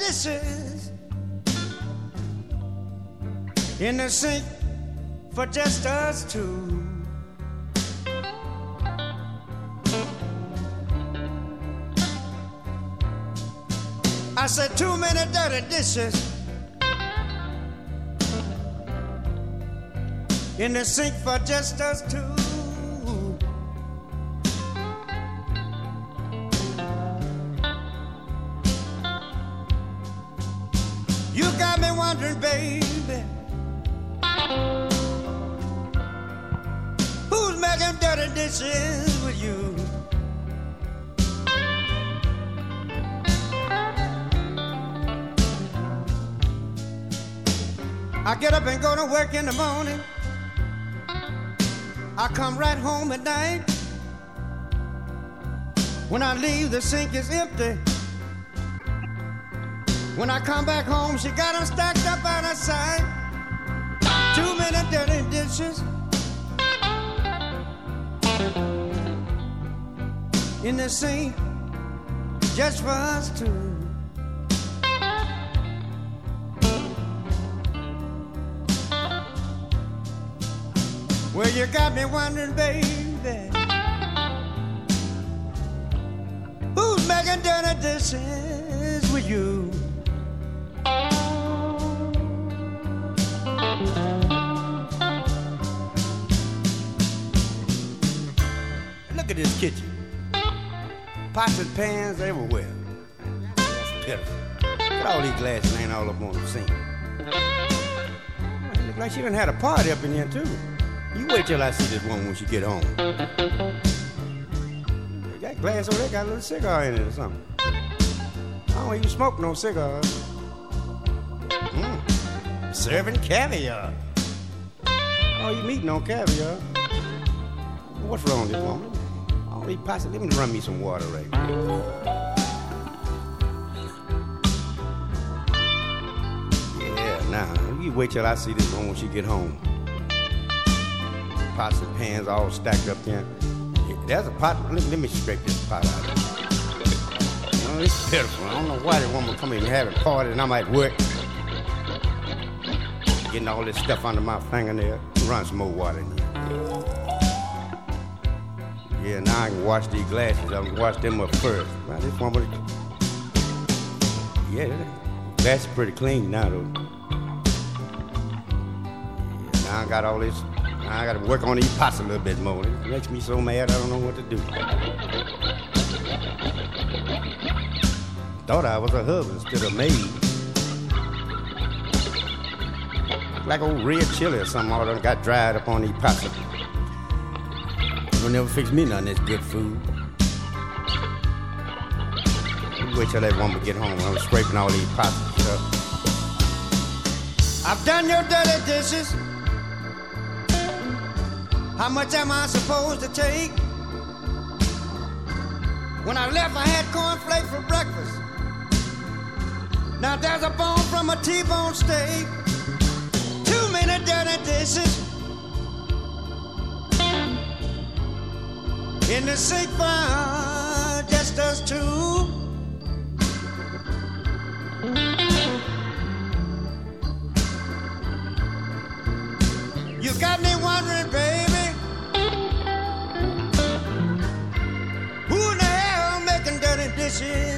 dishes in the sink for just us two. I said too many dirty dishes in the sink for just us two. You got me wondering, baby, who's making dirty dishes with you? I get up and go to work in the morning. I come right home at night. When I leave, the sink is empty. When I come back home, she got them stacked up out of sight. Too many dirty dishes in the sink just for us two. Well, you got me wondering, baby, who's making dirty dishes with you? Look at this kitchen. Pots and pans everywhere. That's pitiful. Look at all these glasses laying all up on the sink. It looks like she done had a party up in here, too. You wait till I see this woman when she get home. That glass over there got a little cigar in it or something. I don't even smoke no cigars. Serving caviar. Oh, you eating on caviar? What's wrong with this woman? All these pots. Let me run me some water right now. Yeah, now you wait till I see this woman when she get home. Pots and pans all stacked up there. There's a pot. Let me scrape this pot out of it. Oh, it's pitiful. I don't know why that woman come in and having a party and I'm at work. Getting all this stuff under my fingernail. Run some more water in here. Yeah, now I can wash these glasses. I can wash them up first. Well, this woman. Yeah, the glass is pretty clean now, though. Yeah, now I got all this. I gotta work on these pots a little bit more. It makes me so mad I don't know what to do. Thought I was a husband instead of maid. Like old red chili or something all done got dried up on these pots. You'll never fix me none of this good food. You wait till that woman get home when I'm scraping all these pots and stuff. I've done your dirty dishes. How much am I supposed to take? When I left, I had cornflakes for breakfast. Now there's a bone from a T-bone steak. Too many dirty dishes in the sink for just us two. You got me wondering, baby, who in the hell making dirty dishes